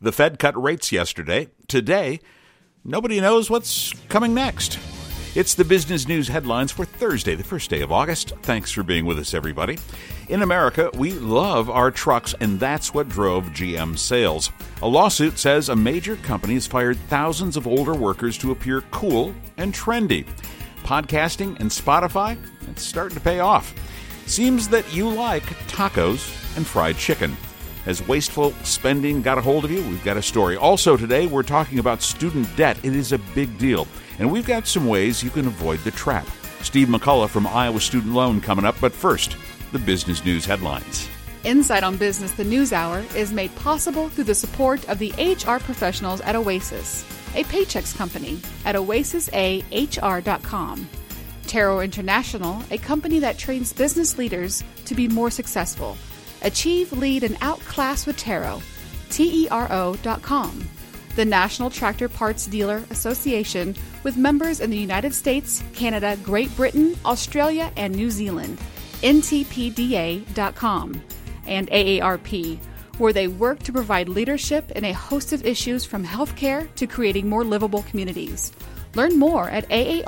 The Fed cut rates yesterday. Today, nobody knows what's coming next. It's the business news headlines for Thursday, the first day of August. Thanks for being with us, everybody. In America, we love our trucks, and that's what drove GM sales. A lawsuit says a major company has fired thousands of older workers to appear cool and trendy. Podcasting and Spotify, it's starting to pay off. Seems that you like tacos and fried chicken. Has wasteful spending got a hold of you? We've got a story. Also today, we're talking about student debt. It is a big deal. And we've got some ways you can avoid the trap. Steve McCullough from Iowa Student Loan coming up. But first, the business news headlines. Insight on Business, the News Hour, is made possible through the support of the HR professionals at Oasis, a Paychex company at oasisAHR.com. Tarot International, a company that trains business leaders to be more successful. Achieve, lead, and outclass with Tarot. TERO.com. The National Tractor Parts Dealer Association, with members in the United States, Canada, Great Britain, Australia, and New Zealand. NTPDA.com. And AARP, where they work to provide leadership in a host of issues from healthcare to creating more livable communities. Learn more at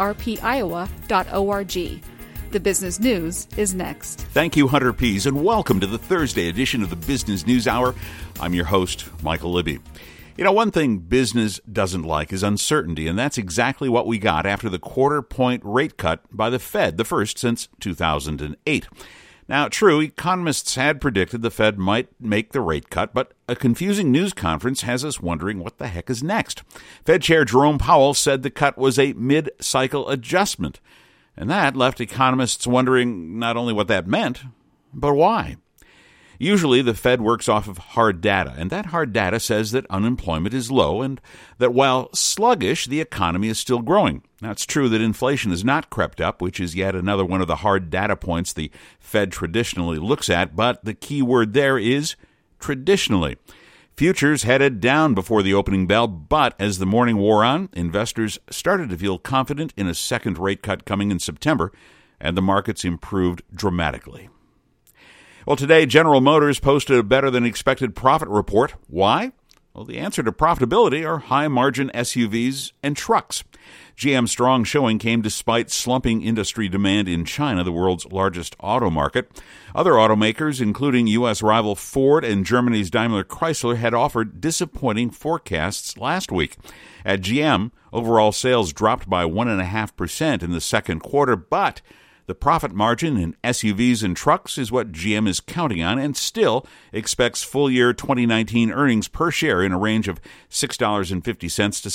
aarpiowa.org. The business news is next. Thank you, Hunter Pease, and welcome to the Thursday edition of the Business News Hour. I'm your host, Michael Libby. You know, one thing business doesn't like is uncertainty, and that's exactly what we got after the quarter-point rate cut by the Fed, the first since 2008. Now, true, economists had predicted the Fed might make the rate cut, but a confusing news conference has us wondering what the heck is next. Fed Chair Jerome Powell said the cut was a mid-cycle adjustment, and that left economists wondering not only what that meant, but why. Usually, the Fed works off of hard data, and that hard data says that unemployment is low and that while sluggish, the economy is still growing. Now, it's true that inflation has not crept up, which is yet another one of the hard data points the Fed traditionally looks at, but the key word there is traditionally. Futures headed down before the opening bell, but as the morning wore on, investors started to feel confident in a second rate cut coming in September, and the markets improved dramatically. Well, today, General Motors posted a better-than-expected profit report. Why? Well, the answer to profitability are high-margin SUVs and trucks. GM's strong showing came despite slumping industry demand in China, the world's largest auto market. Other automakers, including U.S. rival Ford and Germany's Daimler Chrysler, had offered disappointing forecasts last week. At GM, overall sales dropped by 1.5% in the second quarter, but the profit margin in SUVs and trucks is what GM is counting on and still expects full-year 2019 earnings per share in a range of $6.50 to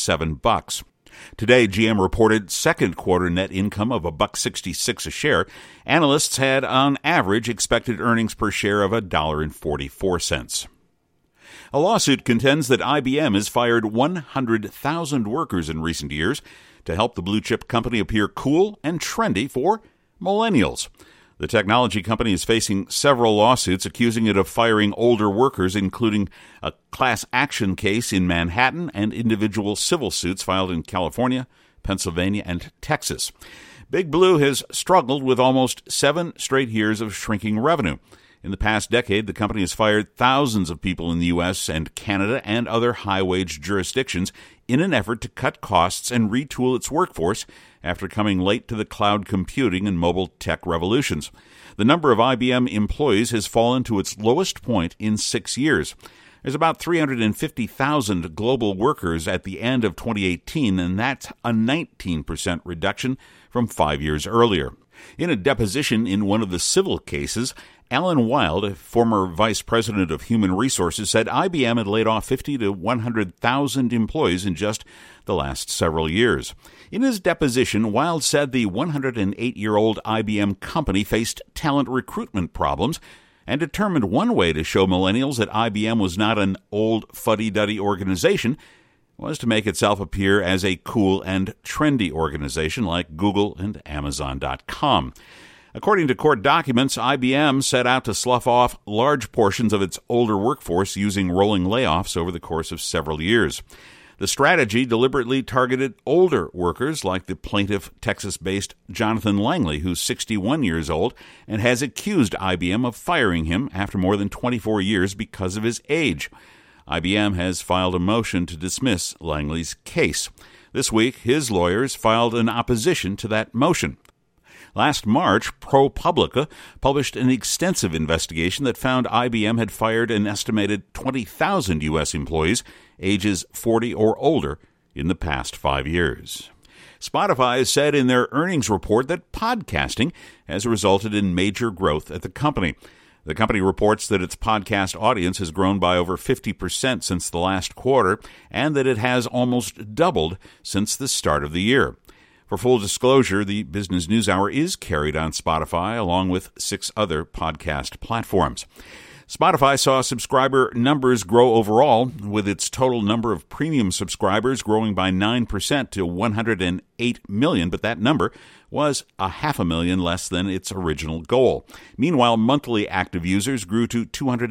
$7. Today, GM reported second quarter net income of $1.66 a share. Analysts had, on average, expected earnings per share of $1.44. A lawsuit contends that IBM has fired 100,000 workers in recent years to help the blue-chip company appear cool and trendy for millennials. The technology company is facing several lawsuits accusing it of firing older workers, including a class action case in Manhattan and individual civil suits filed in California, Pennsylvania, and Texas. Big Blue has struggled with almost 7 straight years of shrinking revenue. In the past decade, the company has fired thousands of people in the U.S. and Canada and other high-wage jurisdictions in an effort to cut costs and retool its workforce after coming late to the cloud computing and mobile tech revolutions. The number of IBM employees has fallen to its lowest point in 6 years. There's about 350,000 global workers at the end of 2018, and that's a 19% reduction from 5 years earlier. In a deposition in one of the civil cases, Alan Wild, a former vice president of human resources, said IBM had laid off 50 to 100,000 employees in just the last several years. In his deposition, Wild said the 108-year-old IBM company faced talent recruitment problems and determined one way to show millennials that IBM was not an old fuddy-duddy organization was to make itself appear as a cool and trendy organization like Google and Amazon.com. According to court documents, IBM set out to slough off large portions of its older workforce using rolling layoffs over the course of several years. The strategy deliberately targeted older workers like the plaintiff, Texas-based Jonathan Langley, who's 61 years old, and has accused IBM of firing him after more than 24 years because of his age. IBM has filed a motion to dismiss Langley's case. This week, his lawyers filed an opposition to that motion. Last March, ProPublica published an extensive investigation that found IBM had fired an estimated 20,000 U.S. employees ages 40 or older in the past 5 years. Spotify has said in their earnings report that podcasting has resulted in major growth at the company. The company reports that its podcast audience has grown by over 50% since the last quarter, and that it has almost doubled since the start of the year. For full disclosure, the Business News Hour is carried on Spotify, along with 6 other podcast platforms. Spotify saw subscriber numbers grow overall, with its total number of premium subscribers growing by 9% to 108 million, but that number was 500,000 less than its original goal. Meanwhile, monthly active users grew to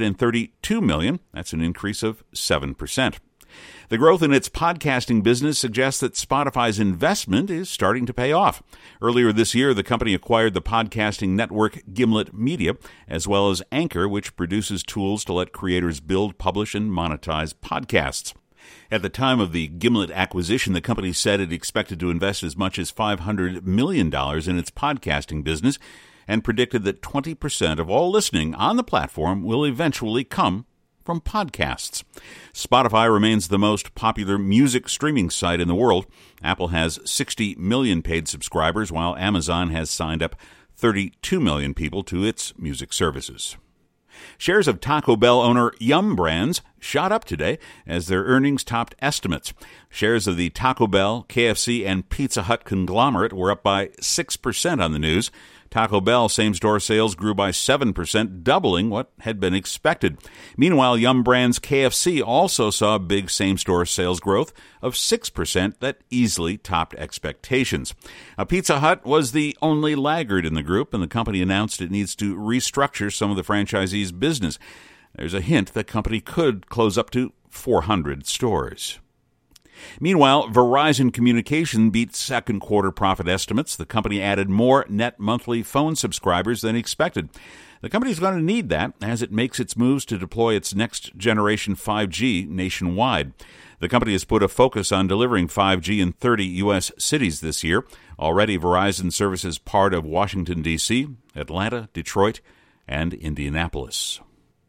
232 million. That's an increase of 7%. The growth in its podcasting business suggests that Spotify's investment is starting to pay off. Earlier this year, the company acquired the podcasting network Gimlet Media, as well as Anchor, which produces tools to let creators build, publish, and monetize podcasts. At the time of the Gimlet acquisition, the company said it expected to invest as much as $500 million in its podcasting business and predicted that 20% of all listening on the platform will eventually come from podcasts. Spotify remains the most popular music streaming site in the world. Apple has 60 million paid subscribers, while Amazon has signed up 32 million people to its music services. Shares of Taco Bell owner Yum! Brands shot up today as their earnings topped estimates. Shares of the Taco Bell, KFC, and Pizza Hut conglomerate were up by 6% on the news. Taco Bell same-store sales grew by 7%, doubling what had been expected. Meanwhile, Yum! Brands KFC also saw big same-store sales growth of 6% that easily topped expectations. Pizza Hut was the only laggard in the group, and the company announced it needs to restructure some of the franchisees' business. There's a hint the company could close up to 400 stores. Meanwhile, Verizon Communication beat second quarter profit estimates. The company added more net monthly phone subscribers than expected. The company is going to need that as it makes its moves to deploy its next generation 5G nationwide. The company has put a focus on delivering 5G in 30 U.S. cities this year. Already, Verizon services part of Washington, D.C., Atlanta, Detroit, and Indianapolis.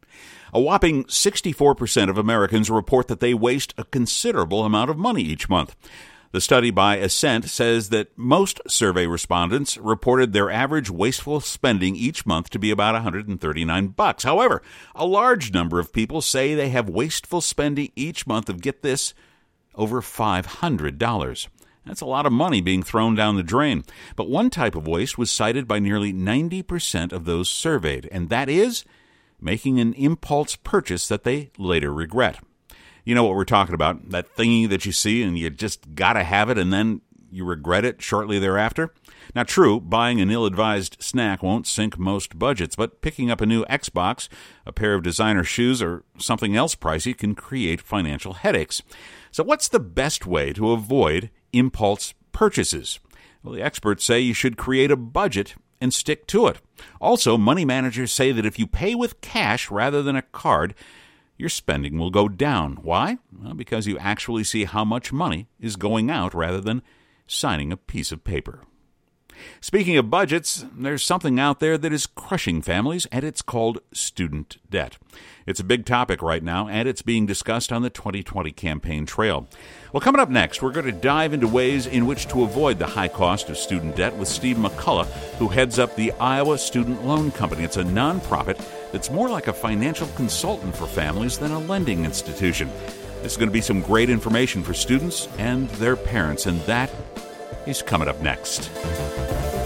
A whopping 64% of Americans report that they waste a considerable amount of money each month. The study by Ascent says that most survey respondents reported their average wasteful spending each month to be about $139. However, a large number of people say they have wasteful spending each month of, get this, over $500. That's a lot of money being thrown down the drain. But one type of waste was cited by nearly 90% of those surveyed, and that is making an impulse purchase that they later regret. You know what we're talking about, that thingy that you see and you just gotta have it and then you regret it shortly thereafter. Now, true, buying an ill-advised snack won't sink most budgets, but picking up a new Xbox, a pair of designer shoes, or something else pricey can create financial headaches. So what's the best way to avoid impulse purchases? Well, the experts say you should create a budget and stick to it. Also, money managers say that if you pay with cash rather than a card, your spending will go down. Why? Well, because you actually see how much money is going out rather than signing a piece of paper. Speaking of budgets, there's something out there that is crushing families, and it's called student debt. It's a big topic right now, and it's being discussed on the 2020 campaign trail. Well, coming up next, we're going to dive into ways in which to avoid the high cost of student debt with Steve McCullough, who heads up the Iowa Student Loan Company. It's a nonprofit that's more like a financial consultant for families than a lending institution. This is going to be some great information for students and their parents, and that is coming up next.